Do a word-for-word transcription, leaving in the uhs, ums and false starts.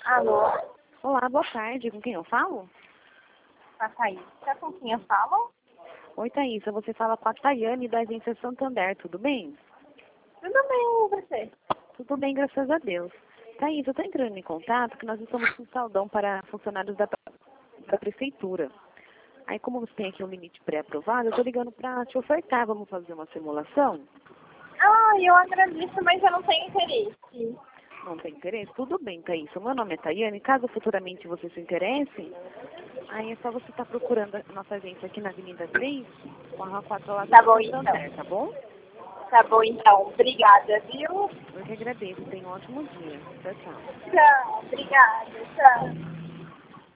Alô? Olá, boa tarde. Com quem eu falo? A Thaísa, com quem eu falo? Oi, Thaísa. Você fala com a Tayane da agência Santander, tudo bem? Tudo bem, e você? Tudo bem, graças a Deus. Thaísa, eu estou entrando em contato que nós estamos com saldão para funcionários da, da prefeitura. Aí, como você tem aqui um limite pré-aprovado, eu estou ligando para te ofertar. Vamos fazer uma simulação? Ah, eu agradeço, mas eu não tenho interesse. Não tem interesse? Tudo bem, Thaísa. O meu nome é Tayane. Caso futuramente você se interesse, aí é só você estar procurando a nossa agência aqui na Avenida três, com a Rua quatro lá do Tá bom, Santander, então. tá bom? Tá bom, então. Obrigada, viu? Eu que agradeço. Tenha um ótimo dia. Tchau, tchau. Tchau. Obrigada. Tchau.